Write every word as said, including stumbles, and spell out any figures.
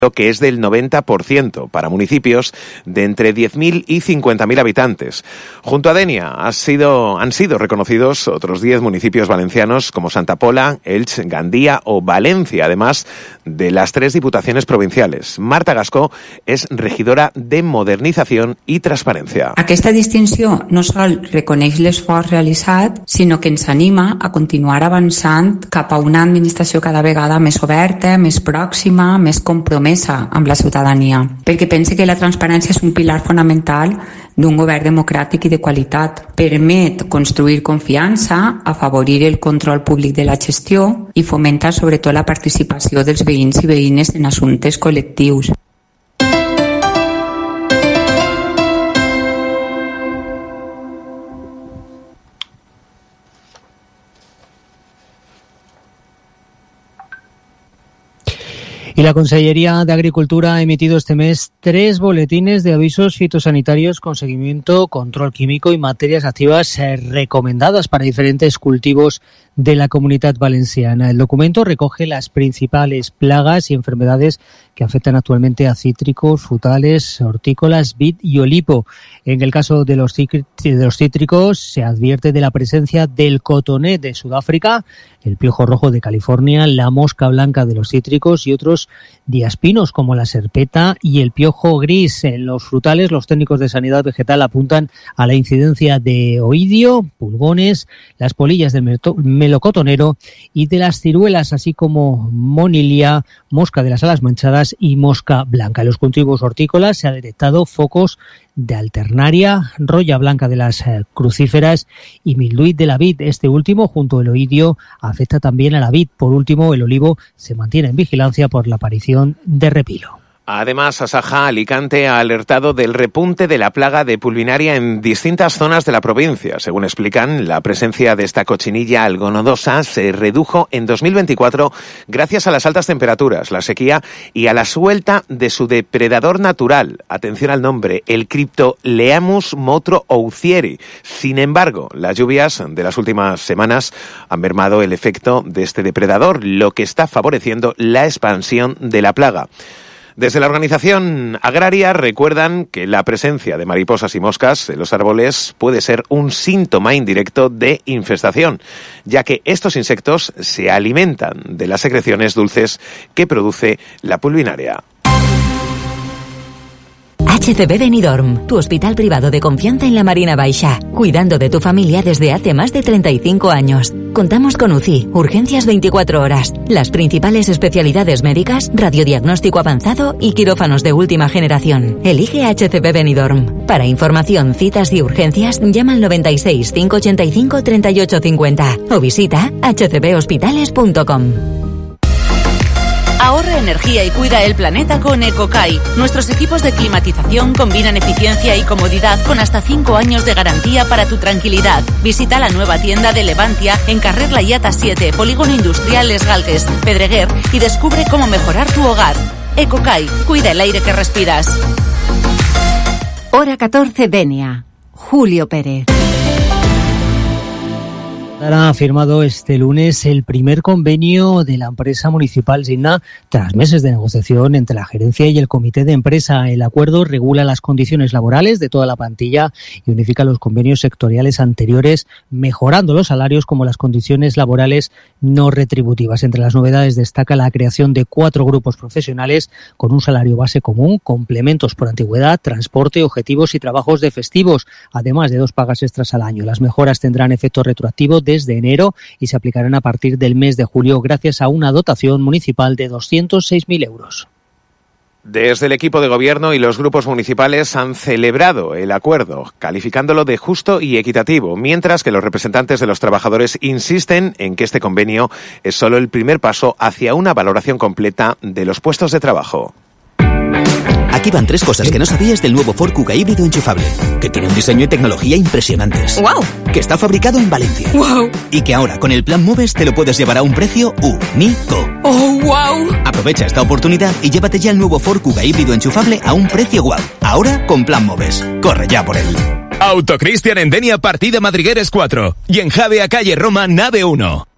que es del noventa por ciento para municipios de entre diez mil y cincuenta mil habitantes. Junto a Denia ha sido, han sido reconocidos otros diez municipios valencianos como Santa Pola, Elche, Gandía o Valencia, además de las tres diputaciones provinciales. Marta Gascó es regidora de Modernización i Transparència. Aquesta distinció no sol reconeix l'esforç realitzat, sinó que ens anima a continuar avançant cap a una administració cada vegada més oberta, més pròxima, més compromesa amb la ciutadania, perquè pense que la transparència és un pilar fonamental d'un govern democràtic i de qualitat. Permet construir confiança, afavorir el control públic de la gestió i fomentar sobretot la participació dels veïns i veïnes en assumptes col·lectius. Y la Consellería de Agricultura ha emitido este mes tres boletines de avisos fitosanitarios con seguimiento, control químico y materias activas recomendadas para diferentes cultivos de la Comunitat Valenciana. El documento recoge las principales plagas y enfermedades que afectan actualmente a cítricos, frutales, hortícolas, vid y olivo. En el caso de los, de los cítricos se advierte de la presencia del cotoné de Sudáfrica, el piojo rojo de California, la mosca blanca de los cítricos y otros diaspinos como la serpeta y el piojo gris. En los frutales, los técnicos de sanidad vegetal apuntan a la incidencia de oidio, pulgones, las polillas del melocotonero y de las ciruelas, así como monilia, mosca de las alas manchadas y mosca blanca. En los cultivos hortícolas se ha detectado focos de alternaria, roya blanca de las crucíferas y milduit de la vid. Este último, junto al oidio, afecta también a la vid. Por último, el olivo se mantiene en vigilancia por la aparición de repilo. Además, Asaja Alicante ha alertado del repunte de la plaga de pulvinaria en distintas zonas de la provincia. Según explican, la presencia de esta cochinilla algo nodosa se redujo en dos mil veinticuatro gracias a las altas temperaturas, la sequía y a la suelta de su depredador natural. Atención al nombre, el Cryptoleamus motro oucieri. Sin embargo, las lluvias de las últimas semanas han mermado el efecto de este depredador, lo que está favoreciendo la expansión de la plaga. Desde la organización agraria recuerdan que la presencia de mariposas y moscas en los árboles puede ser un síntoma indirecto de infestación, ya que estos insectos se alimentan de las secreciones dulces que produce la pulvinaria. H C B Benidorm, tu hospital privado de confianza en la Marina Baixa, cuidando de tu familia desde hace más de treinta y cinco años. Contamos con U C I, urgencias veinticuatro horas, las principales especialidades médicas, radiodiagnóstico avanzado y quirófanos de última generación. Elige H C B Benidorm. Para información, citas y urgencias, llama al noventa y seis, cinco ochenta y cinco, treinta y ocho cincuenta o visita h c b hospitales punto com. Ahorra energía y cuida el planeta con Ecokai. Nuestros equipos de climatización combinan eficiencia y comodidad con hasta cinco años de garantía para tu tranquilidad. Visita la nueva tienda de Levantia en Carrer Laiata siete, Polígono Industrial Les Galgues, Pedreguer, y descubre cómo mejorar tu hogar. Ecokai, cuida el aire que respiras. Hora catorce, Denia. Julio Pérez. Ha firmado este lunes el primer convenio de la empresa municipal Signa tras meses de negociación entre la gerencia y el comité de empresa. El acuerdo regula las condiciones laborales de toda la plantilla y unifica los convenios sectoriales anteriores, mejorando los salarios como las condiciones laborales no retributivas. Entre las novedades destaca la creación de cuatro grupos profesionales con un salario base común, complementos por antigüedad, transporte, objetivos y trabajos de festivos, además de dos pagas extras al año. Las mejoras tendrán efecto retroactivo de desde enero y se aplicarán a partir del mes de julio gracias a una dotación municipal de doscientos seis mil euros. Desde el equipo de gobierno y los grupos municipales han celebrado el acuerdo, calificándolo de justo y equitativo, mientras que los representantes de los trabajadores insisten en que este convenio es solo el primer paso hacia una valoración completa de los puestos de trabajo. Aquí van tres cosas que no sabías del nuevo Ford Kuga híbrido enchufable. Que tiene un diseño y tecnología impresionantes. ¡Wow! Que está fabricado en Valencia. ¡Wow! Y que ahora, con el plan Moves, te lo puedes llevar a un precio único. ¡Oh, wow! Aprovecha esta oportunidad y llévate ya el nuevo Ford Kuga híbrido enchufable a un precio guau. Ahora, con plan Moves. Corre ya por él. Autocristian en Denia, partida Madrigueres cuatro. Y en Jave a calle Roma, nave uno.